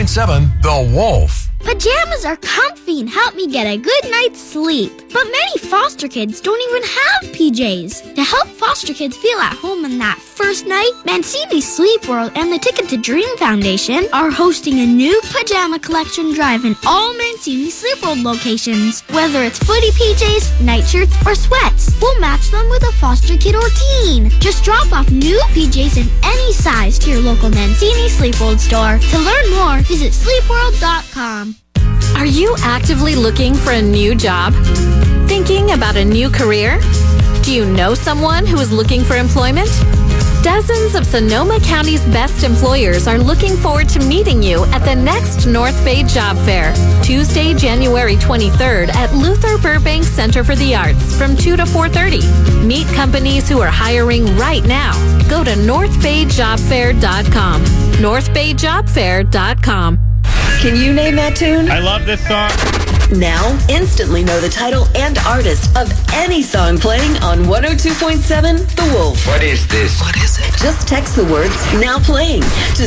102.7 The Wolf. Pajamas are comfy and help me get a good night's sleep. But many foster kids don't even have PJs. To help foster kids feel at home on that first night, Mancini Sleep World and the Ticket to Dream Foundation are hosting a new pajama collection drive in all Mancini Sleep World locations. Whether it's footy PJs, nightshirts, or sweats, we'll match them with a foster kid or teen. Just drop off new PJs in any size to your local Mancini Sleep World store. To learn more, visit sleepworld.com. Are you actively looking for a new job? Thinking about a new career? Do you know someone who is looking for employment? Dozens of Sonoma County's best employers are looking forward to meeting you at the next North Bay Job Fair, Tuesday, January 23rd at Luther Burbank Center for the Arts from 2 to 4:30. Meet companies who are hiring right now. Go to northbayjobfair.com. northbayjobfair.com. Can you name that tune? I love this song. Now, instantly know the title and artist of any song playing on 102.7 The Wolf. What is this? What is it? Just text the words "now playing" to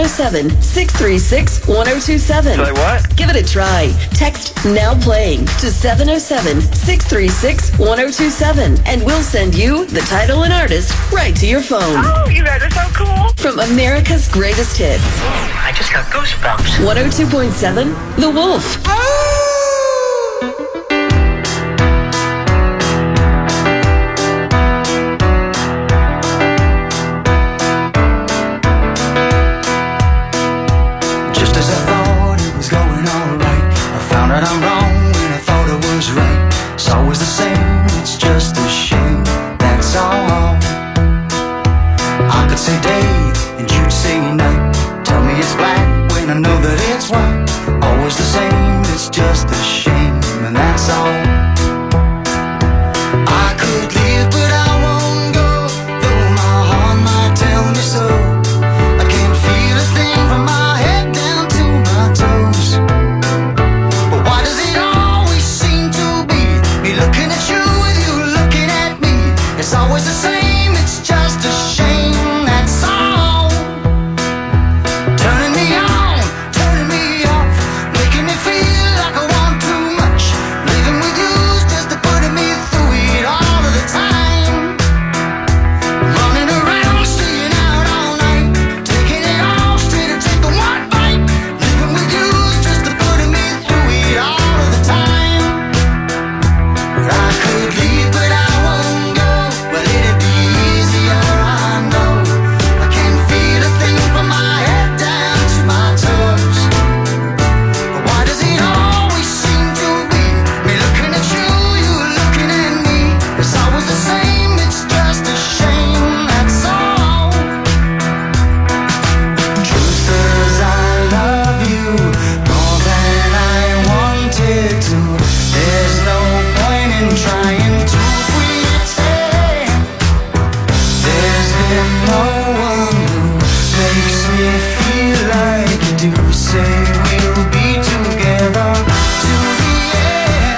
707-636-1027. Say what? Give it a try. Text "now playing" to 707-636-1027 and we'll send you the title and artist right to your phone. Oh, you guys are so cool. From America's greatest hits. I just got goosebumps. 102.7 The Wolf. I'm wrong when I thought I was right. It's always the same, it's just a shame, that's all. I could say day and you'd say night. Tell me it's black when I know that it's white. Always the same, it's just a shame, and that's all. I could leave but I won't go, though my heart might tell me so. I can't feel a thing from my head down to my toes. Looking at you with you looking at me. It's always the same, it's just a shame, that's all. Turning me on, turning me off, making me feel like I want too much. Living with you's just putting me through it all of the time. Running around, staying out all night, taking it all straight to take the one bite. Living with you's just putting me through it all of the time. I could leave, but I won't go. Well, it'd be easier, I know. I can't feel a thing from my head down to my toes. But why does it always seem to be me looking at you, you looking at me? It's always the same, it's just a shame, that's all. Truth is, I love you more than I wanted to. There's no point in trying to pretend. There's been no one who makes me feel like you do. Say we'll be together to the end.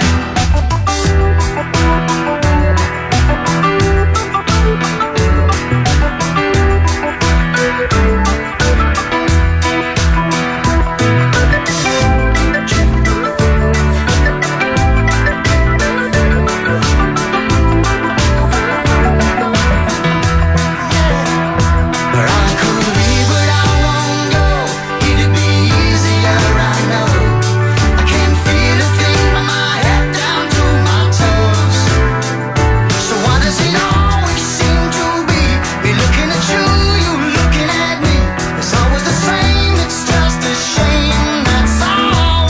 But I could leave, but I won't go. It'd be easier, I know. I can't feel a thing from my head down to my toes. So why does it always seem to be me looking at you, you looking at me? It's always the same, it's just a shame, that's all.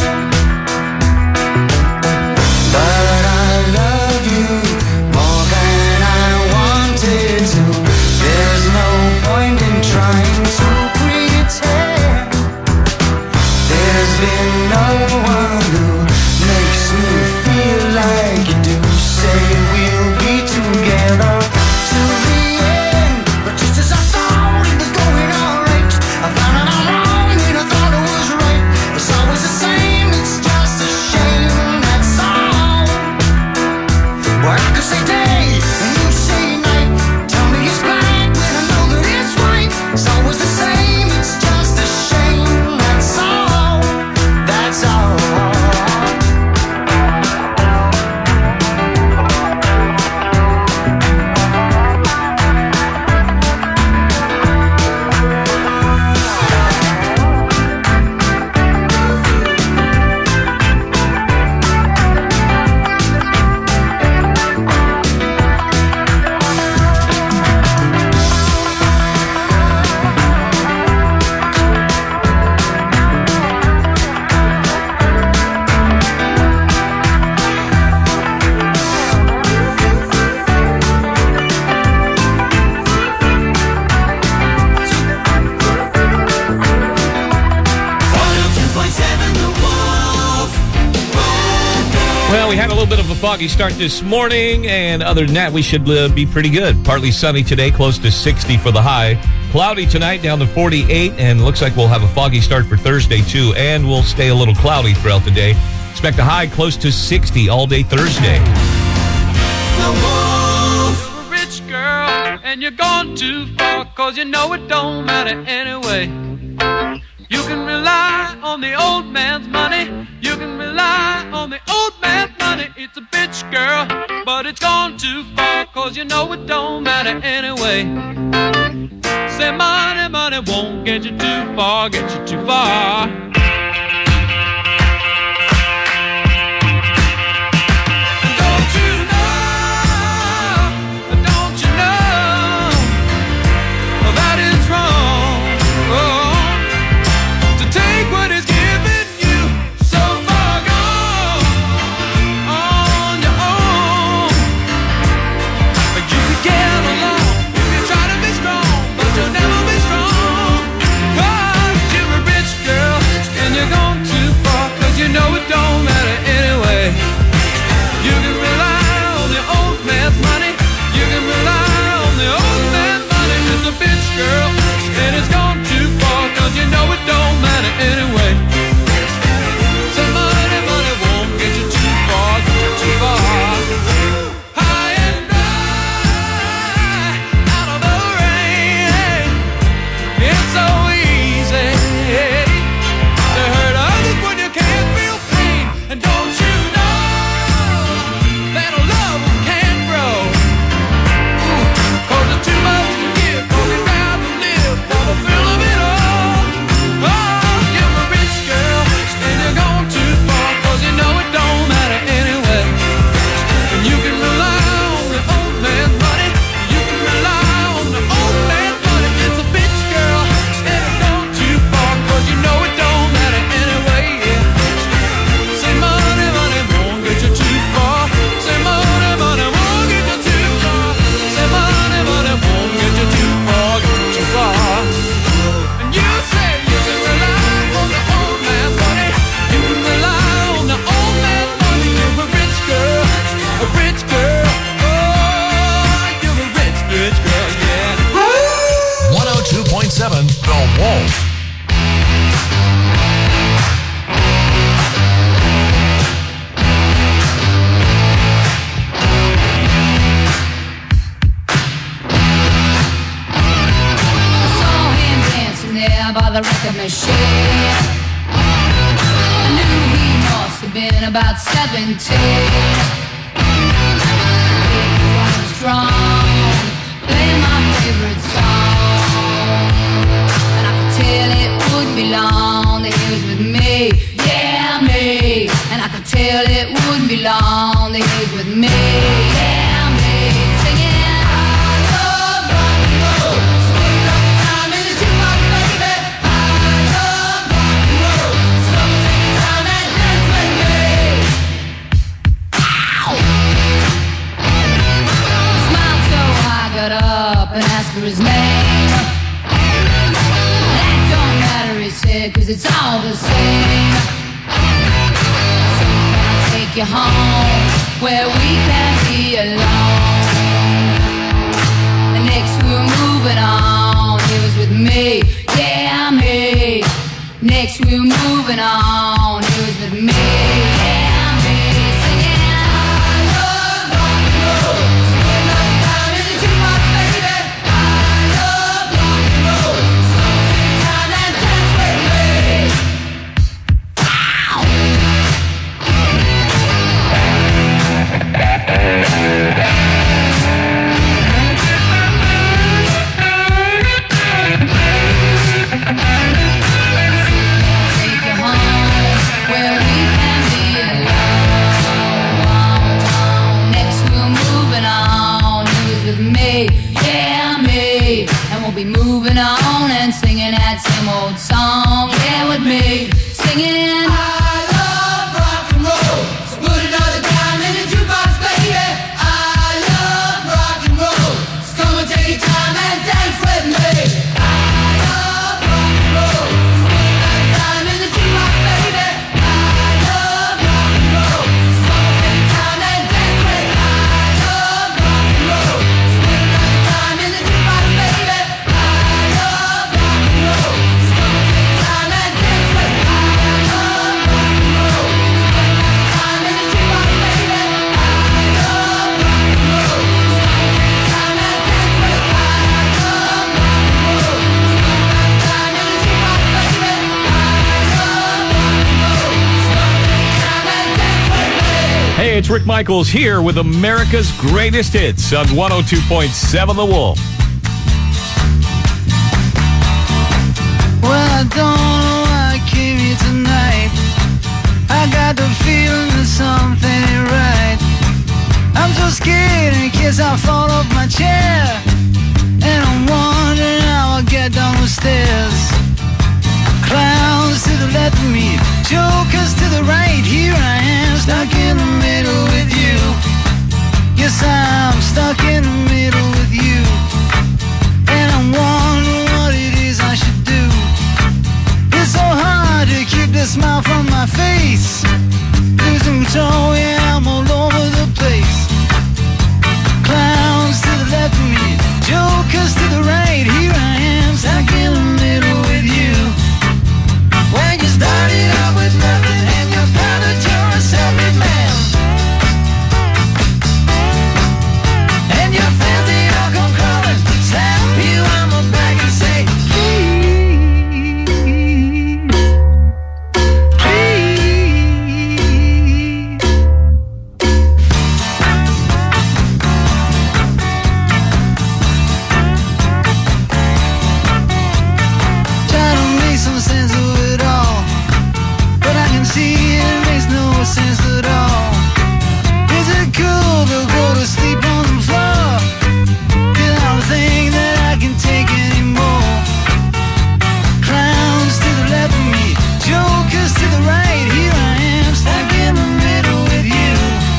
But I love you more than I wanted to. There's no point in trying to pretend. There's been no one who makes me feel like you do. Say we'll be together to the end. But just as I thought it was going alright, I found out I'm wrong and I thought it was right. It's always the same, it's just a shame, that's all. Well, I could say day and you say night. Tell me it's black when I know that it's white. It's always the same, it's just a shame, that's all. Well, we had a little bit of a foggy start this morning, and other than that, we should be pretty good. Partly sunny today, close to 60 for the high. Cloudy tonight, down to 48, and looks like we'll have a foggy start for Thursday, too, and we'll stay a little cloudy throughout the day. Expect a high close to 60 all day Thursday. The Wolf. You're a rich girl, and you're gone too far, 'cause you know it don't matter anyway. You can rely on the old man's money. You can rely on the old man's money. It's a bitch, girl, but it's gone too far, 'cause you know it don't matter anyway. Say money, money won't get you too far, get you too far. By the record machine, I knew he must have been about 17. He was strong, playing my favorite song, and I could tell it wouldn't be long that he was with me, yeah me. And I could tell it wouldn't be long that he was with me, yeah me. Singing. Up and asked for his name. That don't matter, he said, 'cause it's all the same. So can I take you home where we can be alone? And next we were moving on. He was with me, yeah me. Next we were moving on. He was with me, yeah me. Singing I love rock and roll. Spend my time in the jukebox, baby. Take you home Hey, it's Rick Michaels here with America's Greatest Hits on 102.7 The Wolf. Well, I don't know why I came here tonight. I got the feeling that something ain't right. I'm so scared in case I fall off my chair, and I'm wondering how I'll get down the stairs. Clowns to the left of me, jokers to the right. Here I am, stuck in the middle with you. Yes, I'm stuck in the middle with you, and I'm wondering what it is I should do. It's so hard to keep the smile from my face. Losing control, yeah, I'm all over the place. Clowns to the left of me, jokers to the right. Here I am, stuck in the middle with you. When you started out with nothing and you found that you're a self-made man, and your friends they all come crawling, slap you on the back and say, try to make some sense of it all, but I can see it makes no sense at all. Is it cool to go to sleep on the floor? 'Cause I don't think that I can take anymore. Clowns to the left of me, jokers to the right. Here I am, stuck in the middle with you.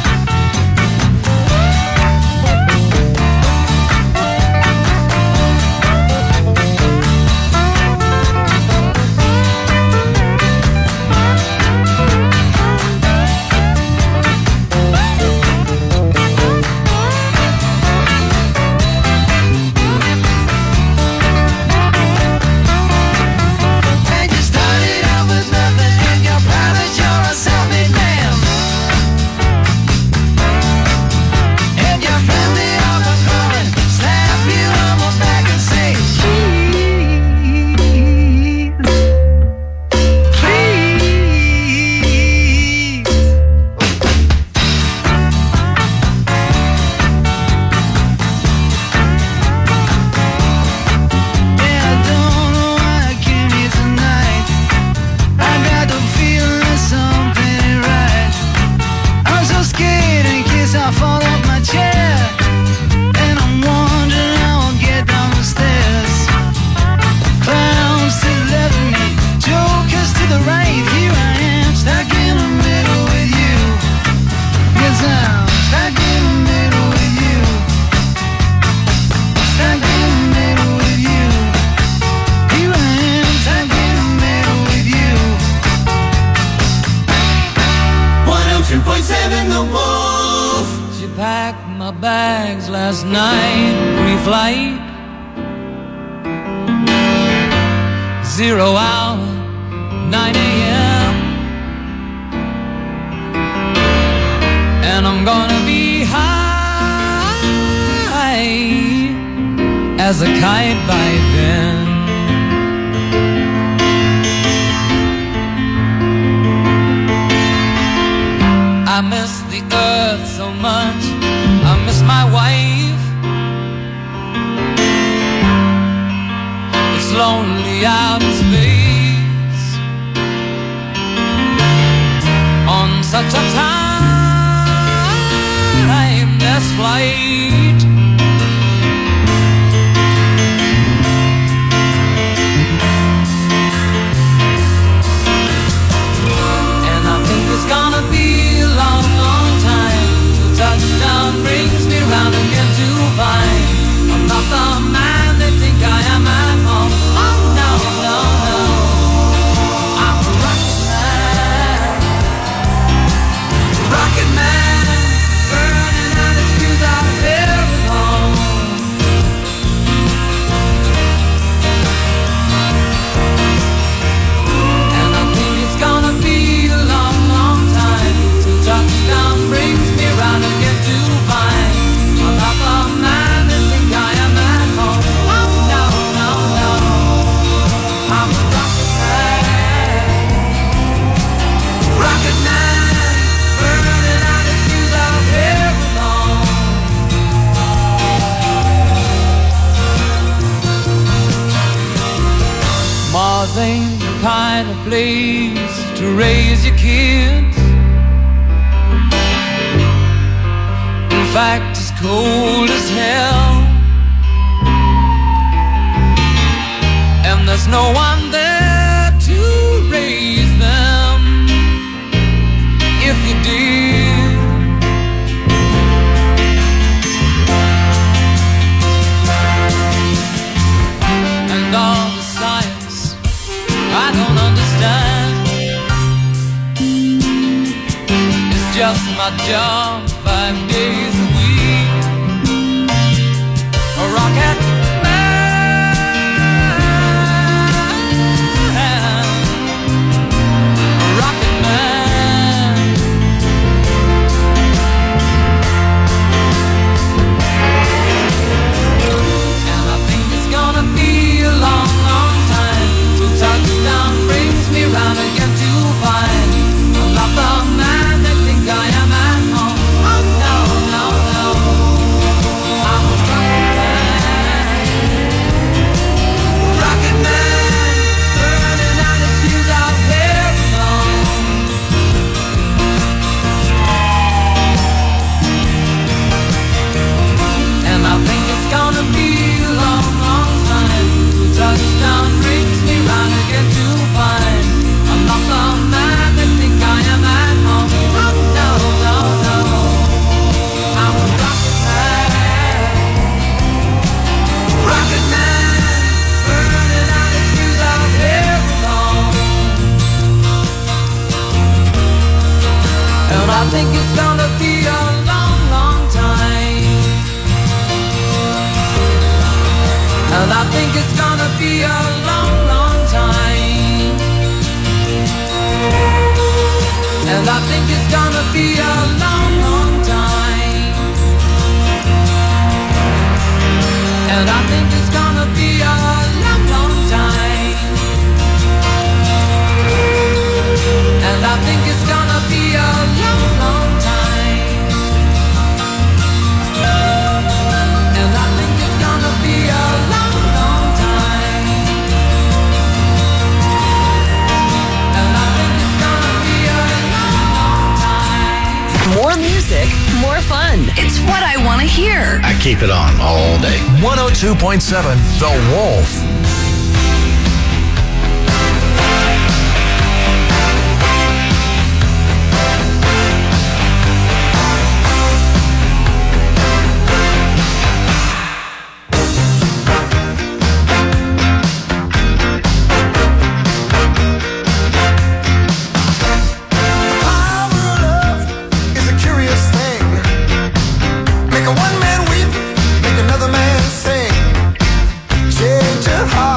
And you started out with nothing and you're proud that you're a self-made man, and your friend they all come calling, slap you on the back and say, please, please. Yeah, I don't know why I came here tonight. I got the feeling that something ain't right. I'm so scared in case I fall off my chair, and I'm wondering how I'll get down the stairs. Clowns to the left of me, jokers to the right. Here I am, stuck in the middle with you. Yes, I'm stuck in the middle with you. Stuck in the middle with you. Here I am, stuck in the middle with you. 102.7 The Wolf. She packed my bags last night, pre-flight. 0 hour, 9 a.m. And I'm gonna be high as a kite by then. I miss the earth so much, I miss my wife. It's lonely out in space on such a timeless flight. And I think it's gonna be a long, long time till touchdown brings me round again to find I'm not the man they think I am at home. Oh no, no, no, I'm a rocket man, burning out his fuse out of here. find a place to raise your kids. In fact, it's cold as hell, and there's no one there to raise them if you did. And all the science I don't understand, it's just my job 5 days a week. A rocket man, a rocket man. And I think it's gonna be a long, long time till touchdown brings me round again to find I'm not the man they think I am at home. Oh no, no, no, I'm a rocket man, burning out his fuse out here alone. And I think it's gonna be a long, long time till touchdown brings me round again to find I'm not the man they think I am at home. Oh no, no, no, I'm a rocket man, burning out his fuse out here alone. And I think it's gonna be a long, long time. And I think it's gonna be a long, long time. And I think it's gonna be a long, long time. And I think it's gonna be a long, long time. And I think it's gonna be a long, long time. And I think it's gonna be a long, long time. And I think it's gonna be a long, long time. More music, more fun. It's what I want to hear. I keep it on all day. 102.7 The Wolf. Power of love is a curious thing. Make a one man weep, make another man sing. Change your heart.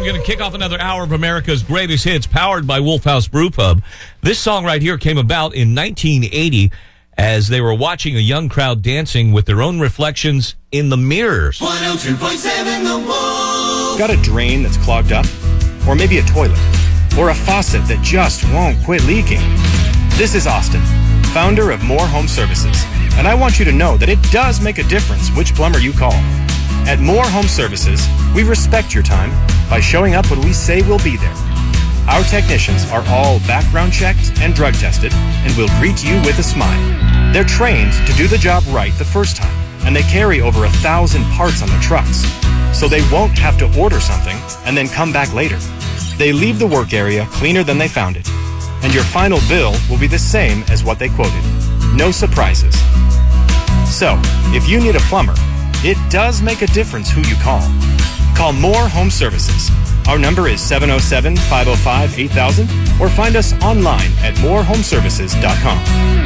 song going to kick off another hour of America's greatest hits, powered by Wolf House Brew Pub. This song right here came about in 1980 as they were watching a young crowd dancing with their own reflections in the mirrors. 102.7 The Wolf. Got a drain that's clogged up? Or maybe a toilet? Or a faucet that just won't quit leaking? This is Austin, founder of More Home Services, and I want you to know that it does make a difference which plumber you call. At More Home Services, we respect your time by showing up when we say we'll be there. Our technicians are all background checked and drug tested and will greet you with a smile. They're trained to do the job right the first time, and they carry over 1,000 parts on their trucks, so they won't have to order something and then come back later. They leave the work area cleaner than they found it, and your final bill will be the same as what they quoted. No surprises. So, if you need a plumber, it does make a difference who you call. Call More Home Services. Our number is 707-505-8000 or find us online at morehomeservices.com.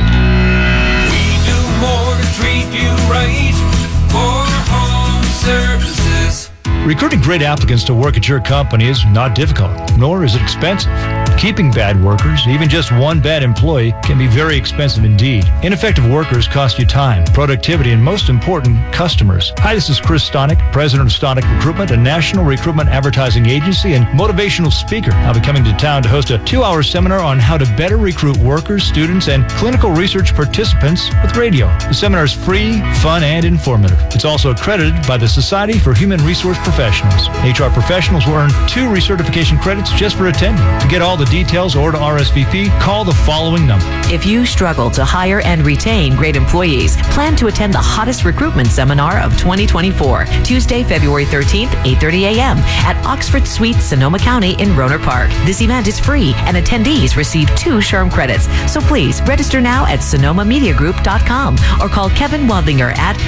We do more to treat you right. More Home Services. Recruiting great applicants to work at your company is not difficult, nor is it expensive. Keeping bad workers, even just one bad employee, can be very expensive indeed. Ineffective workers cost you time, productivity, and most important, customers. Hi, this is Chris Stonick, president of Stonick Recruitment, a national recruitment advertising agency and motivational speaker. I'll be coming to town to host a 2-hour seminar on how to better recruit workers, students, and clinical research participants with radio. The seminar is free, fun, and informative. It's also accredited by the Society for Human Resource Professionals. HR professionals will earn 2 recertification credits just for attending. To get all the details or to RSVP, call the following number. If you struggle to hire and retain great employees, plan to attend the hottest recruitment seminar of 2024, Tuesday, February 13th, 8:30 a.m. at Oxford Suites, Sonoma County in Rohnert Park. This event is free and attendees receive 2 SHRM credits. So please register now at sonomamediagroup.com or call Kevin Wadlinger at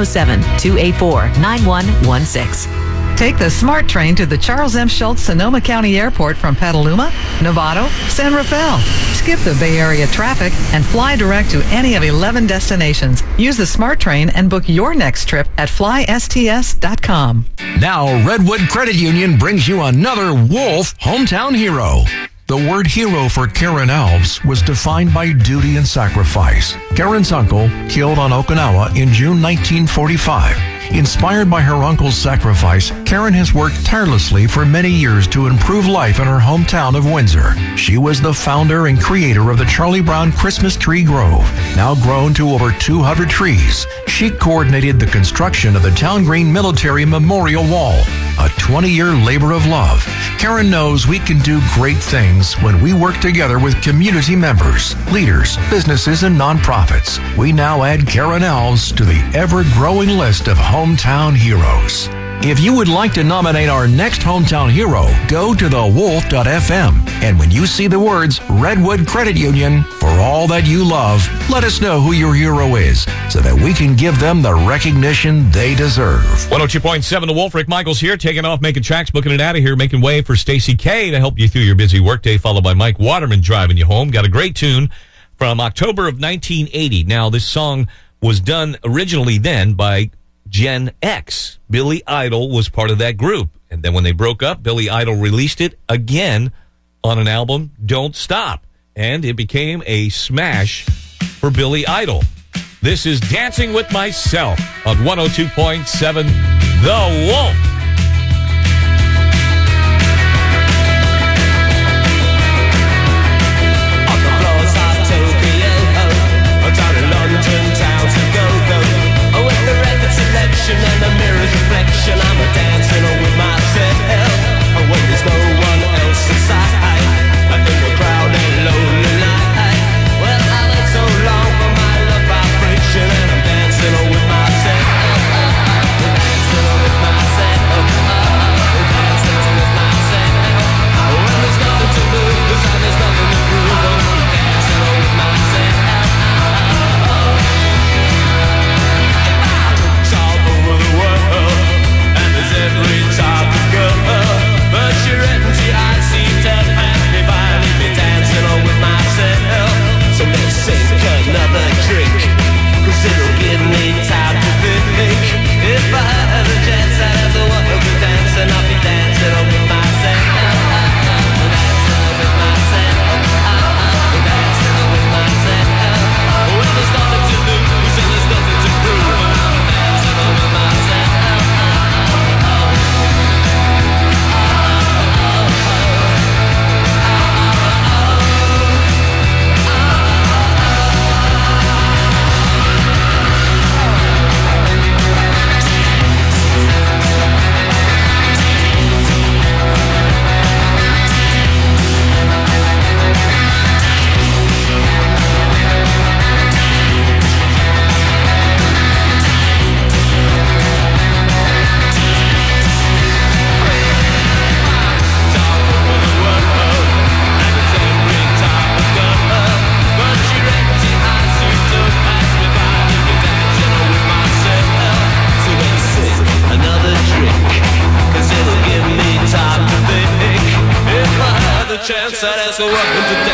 707-284-9116. Take the SMART train to the Charles M. Schultz Sonoma County Airport from Petaluma, Novato, San Rafael. Skip the Bay Area traffic and fly direct to any of 11 destinations. Use the SMART train and book your next trip at flysts.com. Now, Redwood Credit Union brings you another Wolf Hometown Hero. The word hero for Karen Alves was defined by duty and sacrifice. Karen's uncle, killed on Okinawa in June 1945. Inspired by her uncle's sacrifice, Karen has worked tirelessly for many years to improve life in her hometown of Windsor. She was the founder and creator of the Charlie Brown Christmas Tree Grove, now grown to over 200 trees. She coordinated the construction of the Town Green Military Memorial Wall, a 20-year labor of love. Karen knows we can do great things when we work together with community members, leaders, businesses, and nonprofits. We now add Karen Alves to the ever-growing list of hometown heroes. If you would like to nominate our next hometown hero, go to thewolf.fm. And when you see the words Redwood Credit Union, for all that you love, let us know who your hero is so that we can give them the recognition they deserve. 102.7 The Wolf. Rick Michaels here, taking off, making tracks, booking it out of here, making way for Stacey K to help you through your busy workday, followed by Mike Waterman driving you home. Got a great tune from October of 1980. Now, this song was done originally then by Gen X. Billy Idol was part of that group. And then when they broke up, Billy Idol released it again on an album, Don't Stop. And it became a smash for Billy Idol. This is Dancing With Myself on 102.7 The Wolf. And the mirror's reflection, I'm dancing with myself. When there's no one else inside, I think the crowd ain't lonely night. Well, I waited so long for my love vibration, and I'm dancing with myself. Dancing with myself. so entertaining.